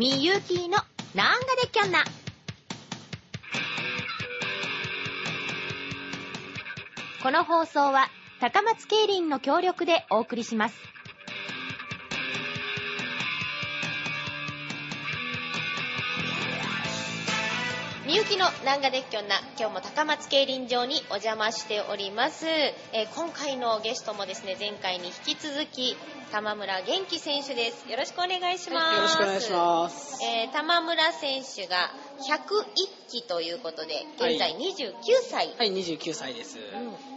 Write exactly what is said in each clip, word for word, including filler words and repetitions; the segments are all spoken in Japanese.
みゆきのなんがでっきょんな。この放送は高松競輪の協力でお送りします。みゆきのなんがでっきょんな、今日も高松競輪場にお邪魔しております。えー、今回のゲストもですね、前回に引き続き玉村元気選手です。よろしくお願いします。 はい、よろしくお願いします。 えー、玉村選手がひゃくいっきということで、現在にじゅうきゅうさい。 はい、はい、にじゅうきゅうさいです。うん、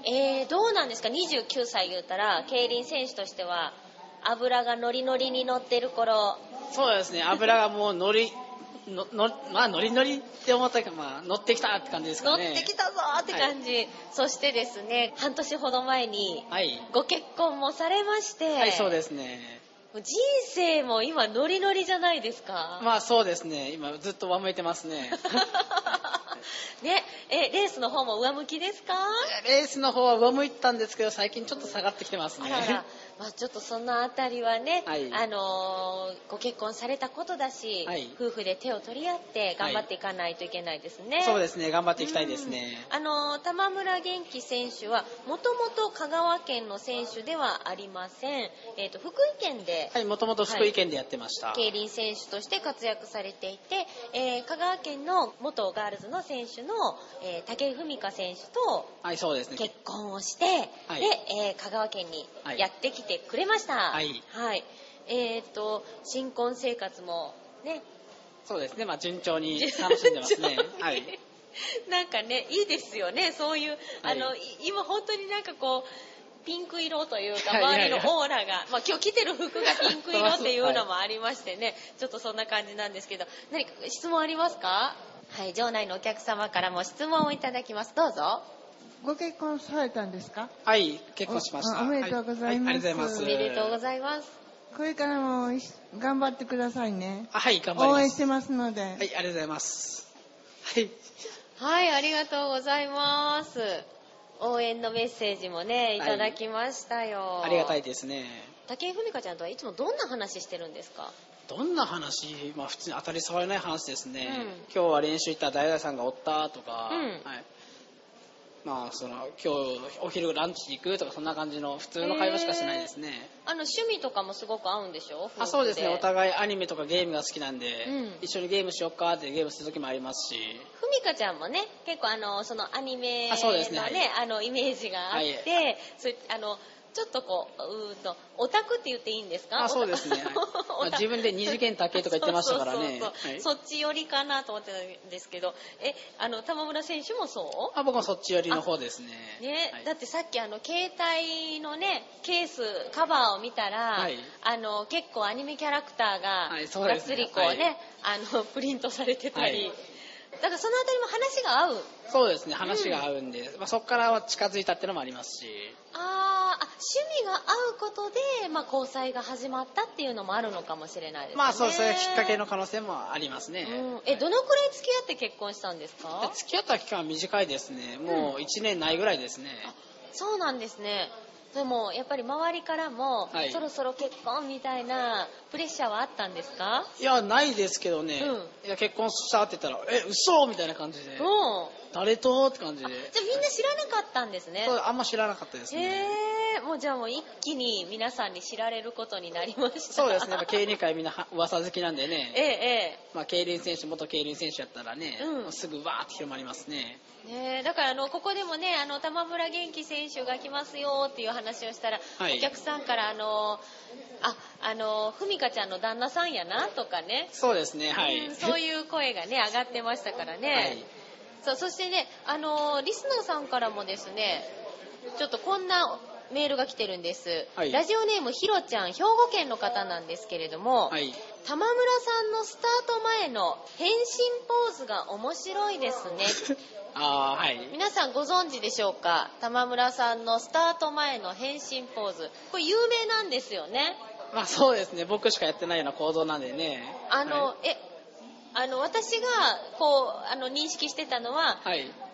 えー、どうなんですか、にじゅうきゅうさい言うたら競輪選手としては油がノリノリに乗ってる頃。 そうですね、油がもうノリののまあノリノリって思ったけど、まあ乗ってきたって感じですかね。 乗ってきたぞーって感じ、はい、そしてですね、半年ほど前にご結婚もされまして、 はい、はい、そうですね。 人生も今ノリノリじゃないですか。 まあそうですね、今ずっと上向いてますね。 ね、えレースの方も上向きですか？ レースの方は上向いたんですけど、最近ちょっと下がってきてますね。 あらら、まあ、ちょっとそのあたりはね、 はい、 あのー、ご結婚されたことだし、はい、夫婦で手を取り合って頑張っていかないといけないですね。 はい、そうですね、頑張っていきたいですね。 あのー、玉村元気選手はもともと香川県の選手ではありません。えーと、福井県で、 はい、もともと福井県でやってました、 はい、競輪選手として活躍されていて、えー、香川県の元ガールズの選手の、えー、武井文香選手と結婚をして、はい、で、えー、香川県にやってきてくれました。はい、はい、えーと新婚生活もね、 そうですね、まあ順調に楽しんでますね。はい。 なんかね、いいですよね、そういう、はい、あの今本当になんかこうピンク色というか周りのオーラが、まあ今日着てる服がピンク色っていうのもありましてね、ちょっとそんな感じなんですけど、何か質問ありますか？はい、場内のお客様からも質問をいただきます。どうぞ。 ご結婚されたんですか？ はい、結婚しました。 お, おめでとうございます。 はい、ありがとうございます。 おめでとうございます。 これからも頑張ってくださいね。 はい、頑張ります。 応援してますので。はい、 ありがとうございます。はい。 はい、ありがとうございます。応援のメッセージもね、いただきましたよ。 はい、ありがたいですね。 武井文香ちゃんとはいつもどんな話してるんですか？ どんな話、まあ普通に当たり障りない話ですね。うん、今日は練習行ったら誰々さんがおったとか、うん、はい、まあその今日お昼ランチ行くとかそんな感じの普通の会話しかしないですね。 あの趣味とかもすごく合うんでしょ？ あ、そうですね。お互いアニメとかゲームが好きなんで、うん、一緒にゲームしよっかってゲームする時もありますし。 ふみかちゃんもね、結構あのそのアニメのね、あ、そうですね、はい、あのイメージがあって、はい、それあのちょっとこう、うーとオタクって言っていいんですか？ あ、そうですね。はい、まあ、自分で二次元竹とか言ってましたからね。 そっち寄りかなと思ってたんですけど、え、あの玉村選手もそう？ あ、僕はそっち寄りの方ですね。 ね、はい、だってさっきあの携帯のねケースカバーを見たら、はい、あの結構アニメキャラクターががっつりこうね、はい、あのプリントされてたり。はい、だからそのあたりも話が合う。 そうですね、話が合うんで、うん、まあ、そこからは近づいたっていうのもありますし。 ああ、趣味が合うことで、まあ、交際が始まったっていうのもあるのかもしれないですね。 まあそうそういうきっかけの可能性もありますね。 うん、え、どのくらい付き合って結婚したんですか？ 付き合った期間は短いですね。もういちねんないぐらいですね。 うん、あ、そうなんですね。でもやっぱり周りからも、はい、そろそろ結婚みたいなプレッシャーはあったんですか？ いや、ないですけどね、うん、いや結婚したって言ったらえ、嘘みたいな感じで、うん、誰とって感じで。じゃあみんな知らなかったんですね。 そう、あんま知らなかったですね。 へー、もうじゃあもう一気に皆さんに知られることになりました。 そうですね、競輪界みんな噂好きなんでね、 ええええ、 まあ、競輪選手元競輪選手やったらね、うん、すぐわーって広まりますね。 ね、だからあのここでもね、あの玉村元気選手が来ますよっていう話をしたら、はい、お客さんからあのああのふみかちゃんの旦那さんやなとかね、 そうですね、はい、 うん、そういう声がね上がってましたからね、はい、そう、そしてね、あのリスナーさんからもですね、ちょっとこんなメールが来てるんです、はい、ラジオネームひろちゃん、兵庫県の方なんですけれども、はい、玉村さんのスタート前の変身ポーズが面白いですね。 あ、はい、 皆さんご存知でしょうか？玉村さんのスタート前の変身ポーズ、これ有名なんですよね。 まあそうですね、僕しかやってないような行動なんでね。 あの、はい、えあの私がこうあの認識してたのは、はい、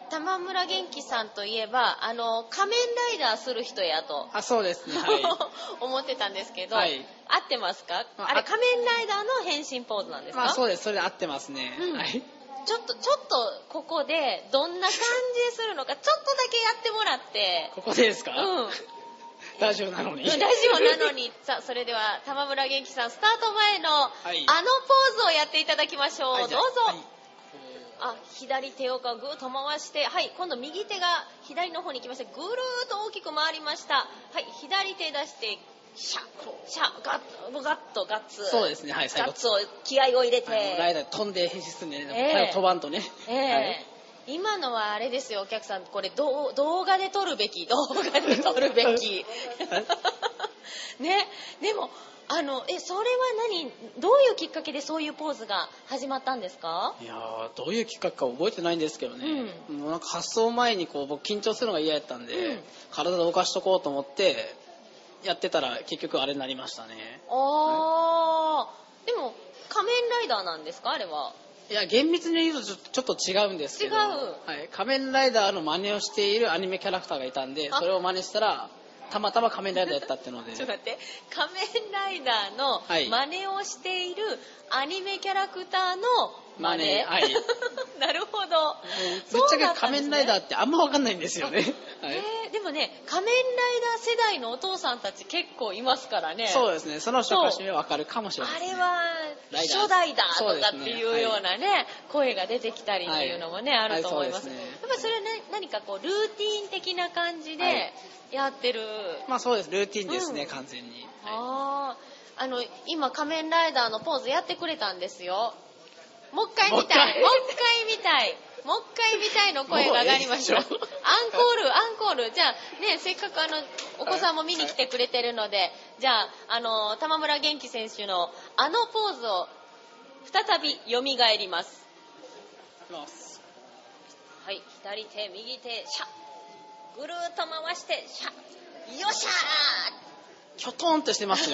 玉村元気さんといえばあの仮面ライダーする人やとあ、そうですね、はい、 思ってたんですけど、 はい、 合ってますか？あれ仮面ライダーの変身ポーズなんですか？ まあそうです、それで合ってますね、うん、はい。 ちょっとちょっとここでどんな感じでするのかちょっとだけやってもらって。 ここでですか？ うん。 ラジオなのに。 ラジオなのに。さあ、それでは玉村元気さんスタート前の、はい、あのポーズをやっていただきましょう。はい、どうぞ。はい、あ、左手をぐーっと回して、はい、今度右手が左の方に行きまして、ぐるーっと大きく回りました。はい、左手出して、シャッ、シャッ、ガッと、ガッと、ガッツ。 そうですね、はい、 最後。ガッツを気合を入れて。 ライダー飛んで変身するんでね、えー、飛ばんとね。 えーはい今のはあれですよお客さんこれ動画で撮るべき動画で撮るべきねでもあのえそれは何どういうきっかけでそういうポーズが始まったんですか？ いやーどういうきっかけか覚えてないんですけどね、うん、もうなんか発送前にこう僕緊張するのが嫌やったんで、うん、体動かしとこうと思ってやってたら結局あれになりましたね。 ああ、はい、でも仮面ライダーなんですかあれは？ いや厳密に言うとちょ、ちょっと違うんですけど、違う、はい、仮面ライダーの真似をしているアニメキャラクターがいたんでそれを真似したらたまたま仮面ライダーやったっていうのでちょっと待って仮面ライダーの真似をしているアニメキャラクターの真似、 はい、 なるほど。 ぶっちゃけ仮面ライダーってあんま分かんないんですよね、はいえー、でもね仮面ライダー世代のお父さんたち結構いますからね。 そうですねその人たちには分かるかもしれないです、ね、 あれは初代だとかっていうようなね、はい、声が出てきたりっていうのもね、はい、あると思います、はいはい、やっぱりそれは、ね、何かこうルーティーン的な感じでやってる、はい、 まあそうですルーティーンですね、うん、完全に、はい、 ああの今仮面ライダーのポーズやってくれたんですよ。もう一回見たいもう一回見たいもう一回見たいの声が上がりました。アンコールアンコールじゃあねせっかくあのお子さんも見に来てくれてるのでじゃああの玉村元気選手のあのポーズを再び蘇ります。はい左手右手シャッぐるーっと回してシャッよっしゃーキョトンとしてますよ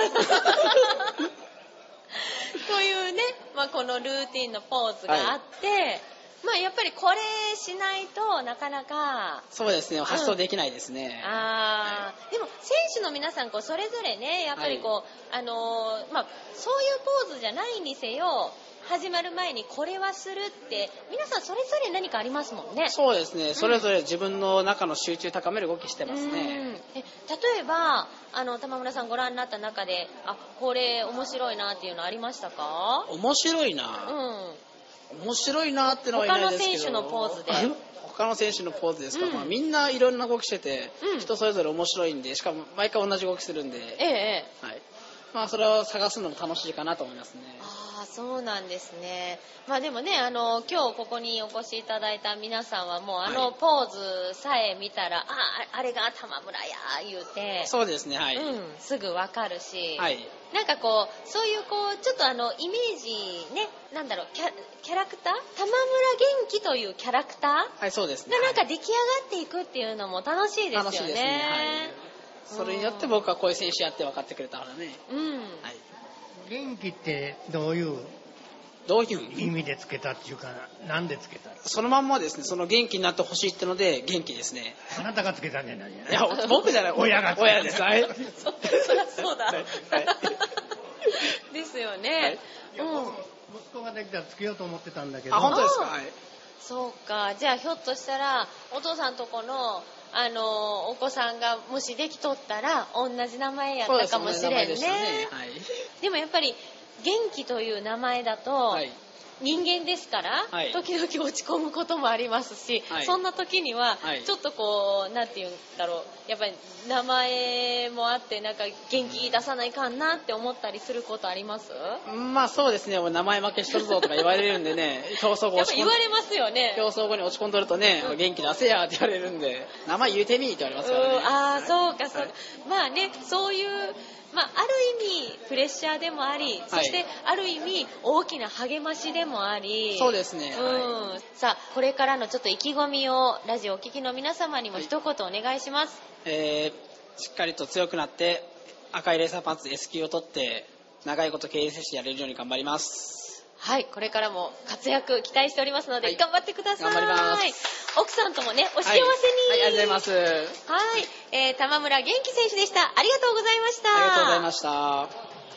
というね、まあ、このルーティンのポーズがあって、はい、まあやっぱりこれしないとなかなかそうですね発想できないですね、 うん、あーでも選手の皆さんこうそれぞれねやっぱりこう、はい、あのー、まあそういうポーズじゃないにせよ始まる前にこれはするって皆さんそれぞれ何かありますもんね。 そうですね、うん、それぞれ自分の中の集中高める動きしてますね、うん、 え例えばあの玉村さんご覧になった中であこれ面白いなっていうのありましたか？ 面白いな、うん、面白いなってのはいないですけど他の選手のポーズで他の選手のポーズですか、うんまあ、みんないろんな動きしてて、うん、人それぞれ面白いんでしかも毎回同じ動きするんで、 ええはいまあ、それを探すのも楽しいかなと思いますね。 ああそうなんですね。まあでもねあの今日ここにお越しいただいた皆さんはもうあのポーズさえ見たら、はい、ああれが玉村や言うてそうですねはい、 うん、すぐわかるし、 はい、 なんかこうそういうこうちょっとあのイメージねなんだろうキャ、キャラクター玉村元気というキャラクター、 はいそうですね、 がなんか出来上がっていくっていうのも楽しいですよね。 楽しいですね、はいそれによって僕はこういう選手やって分かってくれたからね、 うんはい、元気ってどういうどういう意味でつけたっていうかなんでつけた？ そのまんまですねその元気になってほしいってので元気ですね。 あなたがつけたんじゃない？いや僕じゃない親がつけた親ですはいそ, そりゃそうだ、はい、ですよね、はい、 うん、息子ができたらつけようと思ってたんだけど。 あ本当ですか？はいそうかじゃあひょっとしたらお父さんとこのあのお子さんがもしできとったら同じ名前やったかもしれん ね, ね、はい、でもやっぱり元気という名前だと、はい、人間ですから、はい、時々落ち込むこともありますし、はい、そんな時にはちょっとこうなんていうんだろうやっぱり名前もあってなんか元気出さないかんなって思ったりすることあります？ まあそうですね名前負けしとるぞとか言われるんでね競争後やっぱ言われますよね。 競争後に落ち込んどるとね、うん、元気出せやって言われるんで名前言うてみって言われますからね。 ああそうかそうか、はい、まあねそういうまあ、ある意味プレッシャーでもあり、そしてある意味大きな励ましでもあり、 そうですね、 うんはい、さあこれからのちょっと意気込みをラジオをお聞きの皆様にも一言お願いします、 はいえー、しっかりと強くなって赤いレーサーパンツ エス 級を取って長いこと経営選手やれるように頑張ります。 はいこれからも活躍期待しておりますので、はい、頑張ってください。 頑張ります。 奥さんともね、お幸せに。 はい、はい、ありがとうございます。 はい、えー、玉村元気選手でした。ありがとうございました。 ありがとうございました。